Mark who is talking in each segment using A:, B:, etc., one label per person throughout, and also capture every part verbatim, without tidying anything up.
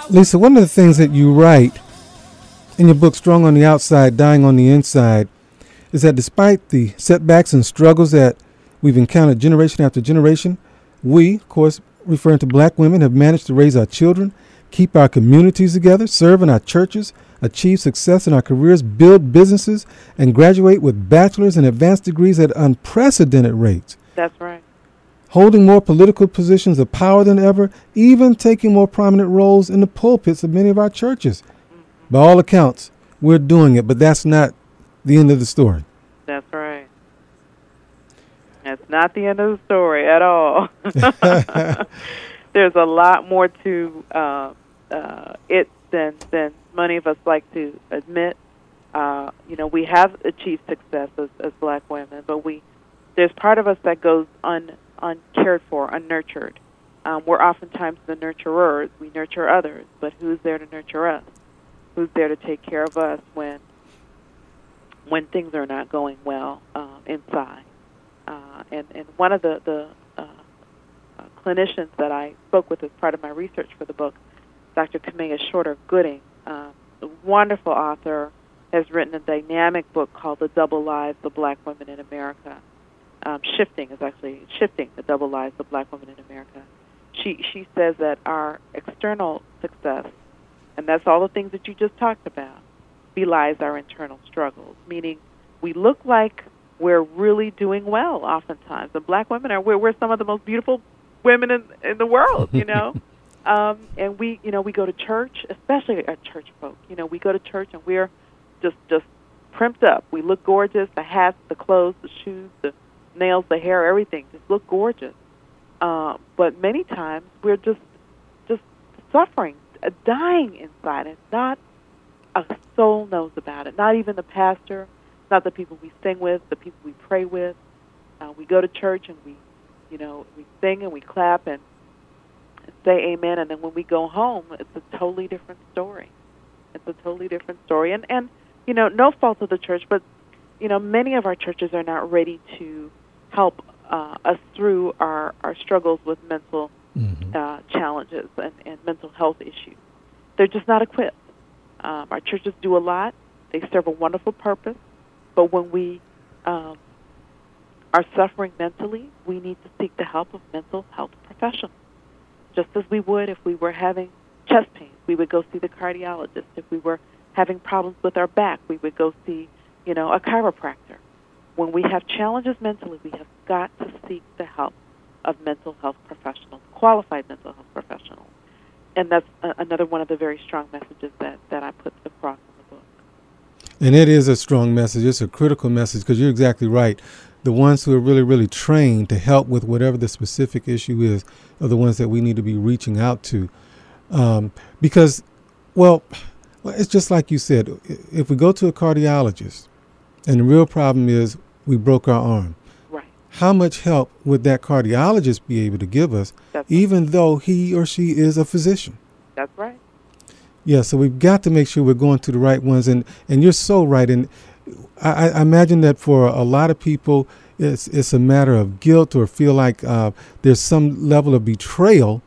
A: Lisa, one of the things that you write in your book, Strong on the Outside, Dying on the Inside, is that despite the setbacks and struggles that we've encountered generation after generation, we, of course, referring to black women, have managed to raise our children, keep our communities together, serve in our churches, achieve success in our careers, build businesses, and graduate with bachelor's and advanced degrees at unprecedented rates.
B: That's right.
A: Holding more political positions of power than ever, even taking more prominent roles in the pulpits of many of our churches. Mm-hmm. By all accounts, we're doing it, but that's not the end of the story.
B: That's right. That's not the end of the story at all. There's a lot more to uh, uh, it than, than many of us like to admit. Uh, you know, we have achieved success as, as black women, but we there's part of us that goes un, uncared for, unnurtured. Um, we're oftentimes the nurturers. We nurture others, but who's there to nurture us? Who's there to take care of us when when things are not going well uh, inside? Uh, and, and one of the, the uh, uh, clinicians that I spoke with as part of my research for the book, Doctor Kamea Shorter Gooding, uh, a wonderful author, has written a dynamic book called The Double Lives of Black Women in America. Um, shifting is actually shifting the double lives of black women in America. She she says that our external success, and that's all the things that you just talked about, belies our internal struggles, meaning we look like we're really doing well oftentimes. And black women are, we're, we're some of the most beautiful women in, in the world, you know. um, and we, you know, we go to church, especially our church folk. You know, we go to church and we're just, just primped up. We look gorgeous, the hats, the clothes, the shoes, the nails, the hair, everything just look gorgeous. Uh, but many times we're just, just suffering, uh, dying inside, and not a soul knows about it. Not even the pastor, not the people we sing with, the people we pray with. Uh, we go to church and we, you know, we sing and we clap and say amen, and then when we go home, it's a totally different story. It's a totally different story. And, and you know, no fault of the church, but, you know, many of our churches are not ready to help uh, us through our, our struggles with mental mm-hmm. uh, challenges and, and mental health issues. They're just not equipped. Um, our churches do a lot. They serve a wonderful purpose. But when we um, are suffering mentally, we need to seek the help of mental health professionals. Just as we would if we were having chest pain, we would go see the cardiologist. If we were having problems with our back, we would go see, you know, a chiropractor. When we have challenges mentally, we have got to seek the help of mental health professionals, qualified mental health professionals. And that's uh, another one of the very strong messages that, that I put across in the book.
A: And it is a strong message. It's a critical message because you're exactly right. The ones who are really, really trained to help with whatever the specific issue is are the ones that we need to be reaching out to. Um, because, well, it's just like you said, if we go to a cardiologist and the real problem is we broke our arm,
B: right,
A: how much help would that cardiologist be able to give us,
B: That's
A: even
B: right.
A: though he or she is a physician?
B: That's right.
A: Yeah, so we've got to make sure we're going to the right ones. And, and you're so right. And I, I imagine that for a lot of people, it's, it's a matter of guilt or feel like uh, there's some level of betrayal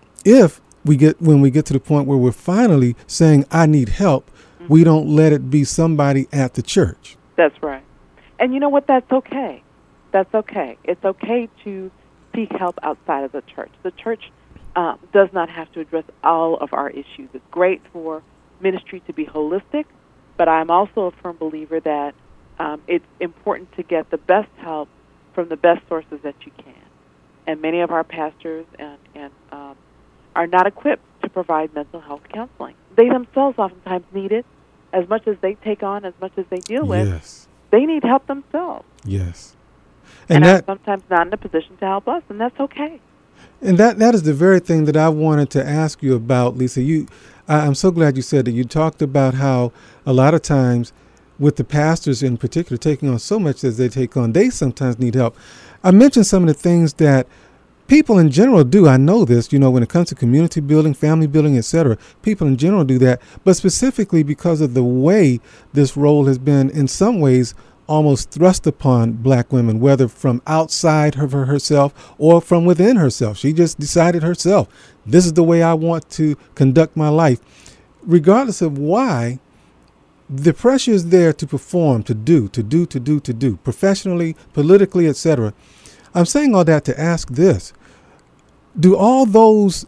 A: if we get when we get to the point where we're finally saying, I need help, mm-hmm. we don't let it be somebody at the church.
B: That's right. And you know what? That's okay. That's okay. It's okay to seek help outside of the church. The church uh, does not have to address all of our issues. It's great for ministry to be holistic, but I'm also a firm believer that um, it's important to get the best help from the best sources that you can. And many of our pastors and, and um, are not equipped to provide mental health counseling. They themselves oftentimes need it as much as they take on, as much as they deal with.
A: Yes.
B: They need help themselves.
A: Yes.
B: And,
A: And that
B: are sometimes not in a position to help us, and that's okay.
A: and that that is the very thing that I wanted to ask you about, Lisa. You I, I'm so glad you said that. You talked about how a lot of times with the pastors in particular taking on so much as they take on, they sometimes need help. I mentioned some of the things that people in general do. I know this, you know, when it comes to community building, family building, et cetera, people in general do that. But specifically because of the way this role has been in some ways almost thrust upon black women, whether from outside of her herself or from within herself. She just decided herself, this is the way I want to conduct my life. Regardless of why, the pressure is there to perform, to do, to do, to do, to do, professionally, politically, et cetera. I'm saying all that to ask this. Do all those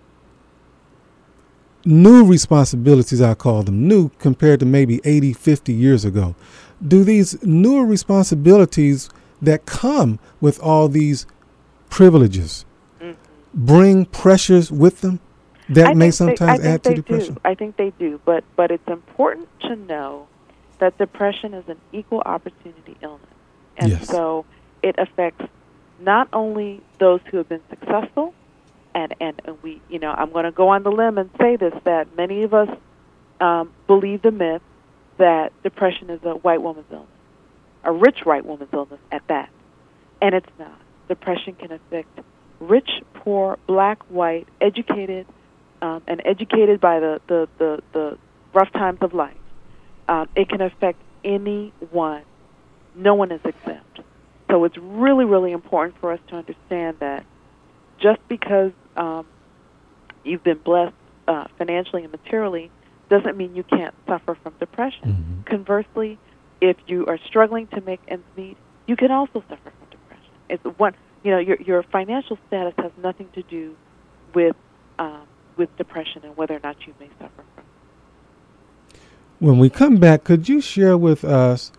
A: new responsibilities, I call them new compared to maybe eighty, fifty years ago, do these newer responsibilities that come with all these privileges mm-hmm. bring pressures with them that
B: I
A: may
B: they,
A: sometimes
B: I
A: add to
B: do.
A: depression?
B: I think they do, but but it's important to know that depression is an equal opportunity illness. And
A: yes.
B: so it affects not only those who have been successful, and, and, and we, you know, I'm going to go on the limb and say this, that many of us um, believe the myth that depression is a white woman's illness, a rich white woman's illness at that. And it's not. Depression can affect rich, poor, black, white, educated, um, and educated by the, the, the, the rough times of life. Um, it can affect anyone. No one is exempt. So it's really, really important for us to understand that just because um, you've been blessed uh, financially and materially doesn't mean you can't suffer from depression.
A: Mm-hmm.
B: Conversely, if you are struggling to make ends meet, you can also suffer from depression. It's one, you know, your your financial status has nothing to do with um, with depression and whether or not you may suffer from it.
A: When we come back, could you share with us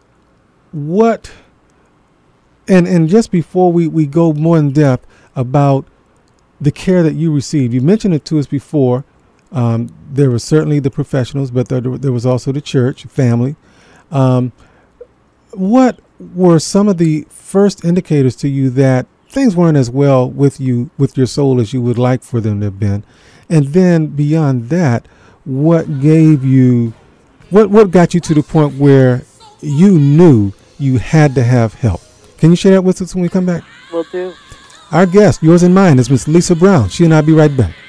A: what, and and just before we, we go more in depth about the care that you received, you mentioned it to us before. Um, there were certainly the professionals, but there, there was also the church, family. Um, what were some of the first indicators to you that things weren't as well with you, with your soul, as you would like for them to have been? And then beyond that, what gave you, what, what got you to the point where you knew you had to have help? Can you share that with us when we come back?
B: Will do.
A: Our guest, yours and mine, is Miss Lisa Brown. She and I'll be right back.